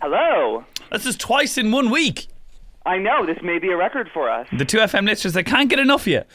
Hello. That's just twice in 1 week. I know, this may be a record for us. The 2FM listeners, they can't get enough of you.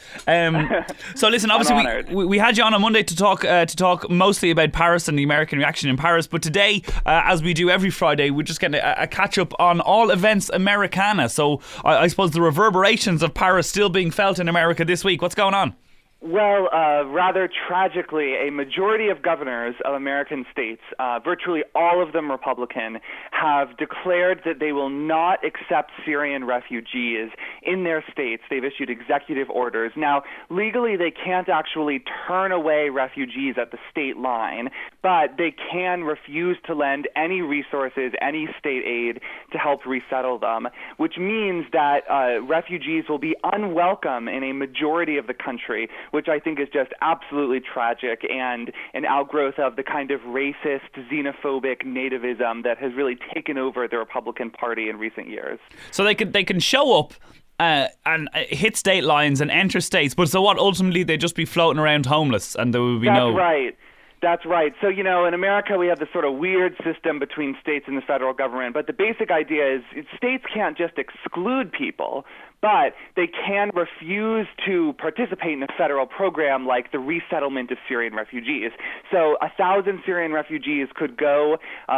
So listen, obviously we had you on Monday to talk mostly about Paris and the American reaction in Paris, but today, as we do every Friday, we're just getting a catch up on all events Americana. So I suppose the reverberations of Paris still being felt in America this week. What's going on? Well, rather tragically, a majority of governors of American states, virtually all of them Republican, have declared that they will not accept Syrian refugees in their states. They've issued executive orders. Now, legally, they can't actually turn away refugees at the state line, but they can refuse to lend any resources, any state aid to help resettle them, which means that refugees will be unwelcome in a majority of the country, which I think is just absolutely tragic and an outgrowth of the kind of racist, xenophobic nativism that has really taken over the Republican Party in recent years. So they can show up and hit state lines and enter states, but so what? Ultimately, they'd just be floating around homeless, and there would be no. That's right. That's right. So, in America, we have this sort of weird system between states and the federal government, but the basic idea is states can't just exclude people, but they can refuse to participate in a federal program like the resettlement of Syrian refugees. So 1,000 Syrian refugees could go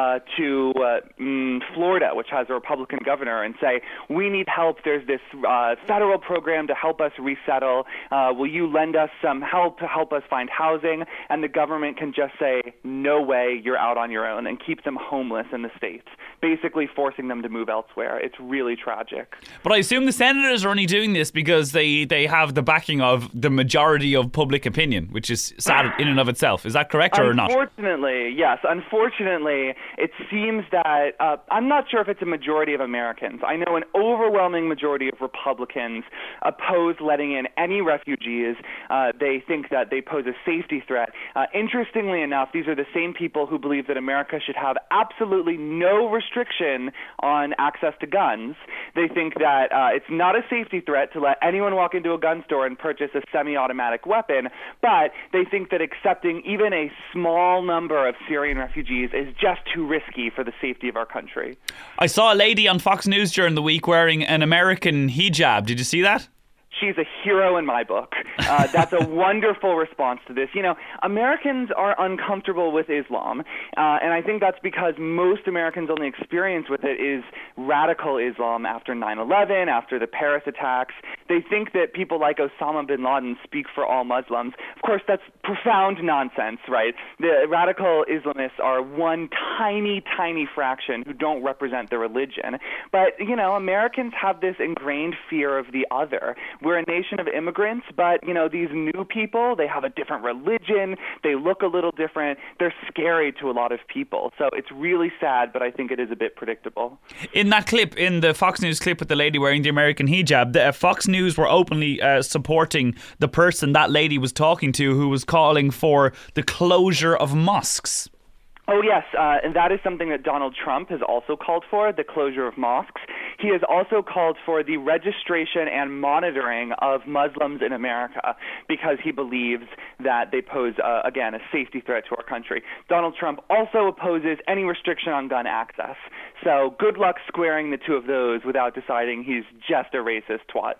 to Florida, which has a Republican governor, and say, we need help. There's this federal program to help us resettle. Will you lend us some help to help us find housing? And the government can just say, no way, you're out on your own, and keep them homeless in the states, basically forcing them to move elsewhere. It's really tragic. But I assume the senators are only doing this because they have the backing of the majority of public opinion, which is sad in and of itself. Is that correct or not? Unfortunately, yes. Unfortunately, it seems that I'm not sure if it's a majority of Americans. I know an overwhelming majority of Republicans oppose letting in any refugees. They think that they pose a safety threat. Interestingly enough, these are the same people who believe that America should have absolutely no restriction on access to guns. They think that it's not a safety threat to let anyone walk into a gun store and purchase a semi-automatic weapon, but they think that accepting even a small number of Syrian refugees is just too risky for the safety of our country. I saw a lady on Fox News during the week wearing an American hijab. Did you see that? She's a hero in my book. That's a wonderful response to this. Americans are uncomfortable with Islam, and I think that's because most Americans' only experience with it is radical Islam after 9/11, after the Paris attacks. They think that people like Osama bin Laden speak for all Muslims. Of course, that's profound nonsense, right? The radical Islamists are one tiny, tiny fraction who don't represent the religion. But, Americans have this ingrained fear of the other. We're a nation of immigrants, but, these new people, they have a different religion, they look a little different, they're scary to a lot of people. So it's really sad, but I think it is a bit predictable. In that clip, in the Fox News clip with the lady wearing the American hijab, Fox News were openly supporting the person that lady was talking to, who was calling for the closure of mosques. Oh, yes, and that is something that Donald Trump has also called for, the closure of mosques. He has also called for the registration and monitoring of Muslims in America because he believes that they pose, again, a safety threat to our country. Donald Trump also opposes any restriction on gun access. So good luck squaring the two of those without deciding he's just a racist twat.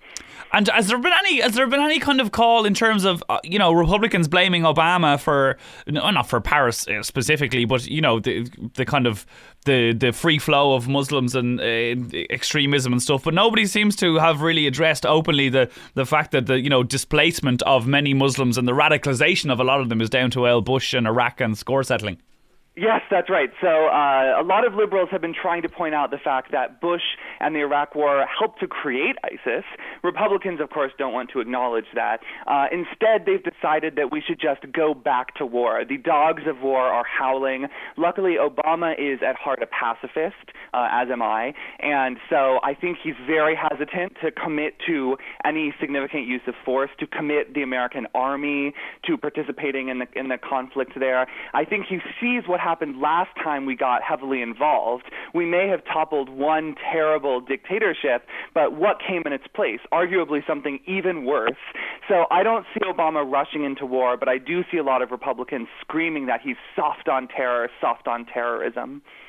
And has there been any kind of call in terms of Republicans blaming Obama for not for Paris specifically, but the kind of the free flow of Muslims and extremism and stuff, but nobody seems to have really addressed openly the fact that the displacement of many Muslims and the radicalization of a lot of them is down to El Bush and Iraq and score settling. Yes, that's right. So a lot of liberals have been trying to point out the fact that Bush and the Iraq War helped to create ISIS. Republicans, of course, don't want to acknowledge that. Instead, they've decided that we should just go back to war. The dogs of war are howling. Luckily, Obama is at heart a pacifist, as am I. And so I think he's very hesitant to commit to any significant use of force, to commit the American army to participating in the conflict there. I think he sees what happened last time we got heavily involved. We may have toppled one terrible dictatorship, but what came in its place? Arguably something even worse. So I don't see Obama rushing into war, but I do see a lot of Republicans screaming that he's soft on terror, soft on terrorism.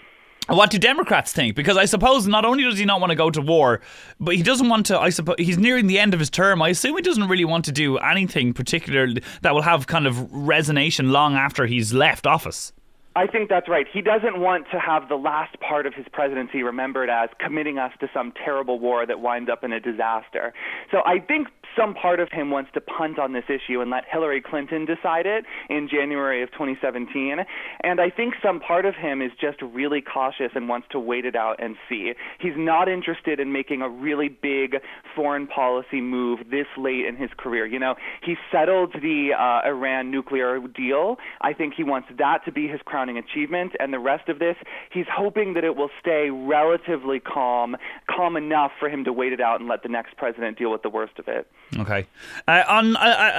What do Democrats think? Because I suppose not only does he not want to go to war, but he doesn't want to, I suppose, he's nearing the end of his term. I assume he doesn't really want to do anything particular that will have kind of resonance long after he's left office. I think that's right. He doesn't want to have the last part of his presidency remembered as committing us to some terrible war that winds up in a disaster. So I think some part of him wants to punt on this issue and let Hillary Clinton decide it in January of 2017. And I think some part of him is just really cautious and wants to wait it out and see. He's not interested in making a really big foreign policy move this late in his career. You know, he settled the Iran nuclear deal. I think he wants that to be his crowning achievement. And the rest of this, he's hoping that it will stay relatively calm enough for him to wait it out and let the next president deal with the worst of it. Okay. On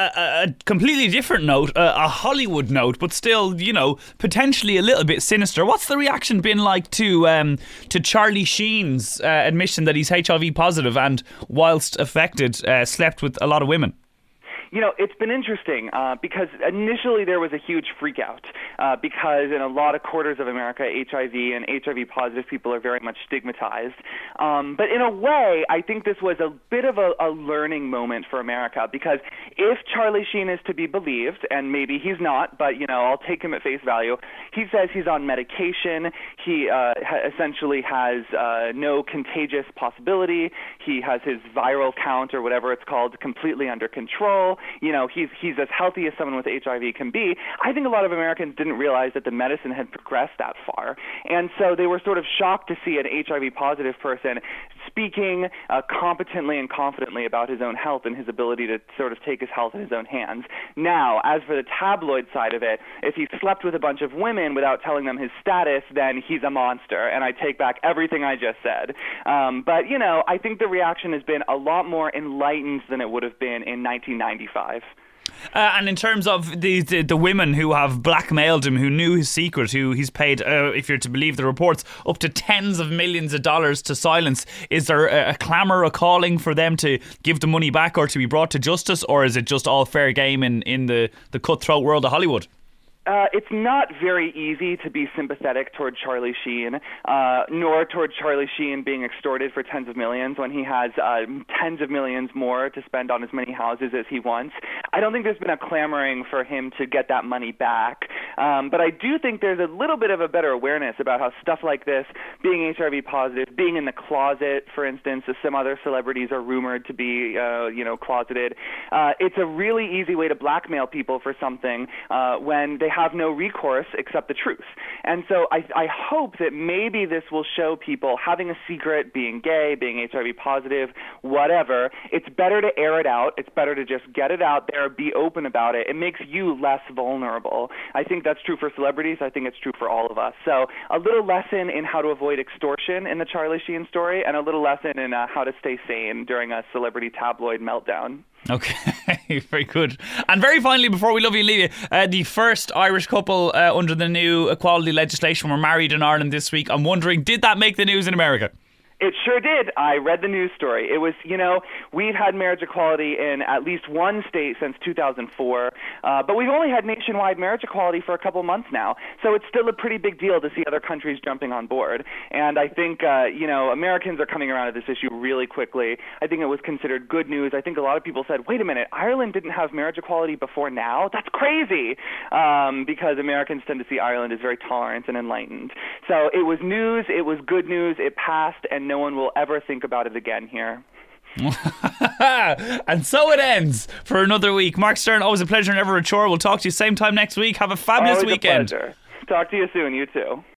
a completely different note, a Hollywood note, but still, you know, potentially a little bit sinister. What's the reaction been like to Charlie Sheen's admission that he's HIV positive and, whilst affected, slept with a lot of women? You know, it's been interesting because initially there was a huge freak out because in a lot of quarters of America, HIV and HIV positive people are very much stigmatized. But in a way, I think this was a bit of a learning moment for America because if Charlie Sheen is to be believed, and maybe he's not, but, you know, I'll take him at face value, he says he's on medication, he essentially has no contagious possibility, he has his viral count or whatever it's called completely under control. You know, he's as healthy as someone with HIV can be. I think a lot of Americans didn't realize that the medicine had progressed that far. And so they were sort of shocked to see an HIV positive person speaking competently and confidently about his own health and his ability to sort of take his health in his own hands. Now, as for the tabloid side of it, if he slept with a bunch of women without telling them his status, then he's a monster. And I take back everything I just said. But, you know, I think the reaction has been a lot more enlightened than it would have been in 1995. And in terms of the women who have blackmailed him, who knew his secret, who he's paid, if you're to believe the reports, up to tens of millions of dollars to silence, is there a clamour, a calling for them to give the money back or to be brought to justice, or is it just all fair game in the cutthroat world of Hollywood? It's not very easy to be sympathetic toward Charlie Sheen, nor toward Charlie Sheen being extorted for tens of millions when he has tens of millions more to spend on as many houses as he wants. I don't think there's been a clamoring for him to get that money back, but I do think there's a little bit of a better awareness about how stuff like this, being HIV positive, being in the closet, for instance, as some other celebrities are rumored to be, closeted, it's a really easy way to blackmail people for something when they have no recourse except the truth. And so I hope that maybe this will show people having a secret, being gay, being HIV positive, whatever, it's better to air it out. It's better to just get it out there, be open about it. It makes you less vulnerable. I think that's true for celebrities. I think it's true for all of us. So a little lesson in how to avoid extortion in the Charlie Sheen story, and a little lesson in how to stay sane during a celebrity tabloid meltdown. Okay, very good. And very finally, before we love you and leave you, the first Irish couple under the new equality legislation were married in Ireland this week. I'm wondering, did that make the news in America? It sure did. I read the news story. It was, you know, we've had marriage equality in at least one state since 2004, but we've only had nationwide marriage equality for a couple months now. So it's still a pretty big deal to see other countries jumping on board. And I think, Americans are coming around to this issue really quickly. I think it was considered good news. I think a lot of people said, wait a minute, Ireland didn't have marriage equality before now? That's crazy, because Americans tend to see Ireland as very tolerant and enlightened. So it was news. It was good news. It passed, and no one will ever think about it again here. And so it ends for another week. Mark Stern, always a pleasure, never a chore. We'll talk to you same time next week. Have a fabulous always weekend. A pleasure. Talk to you soon. You too.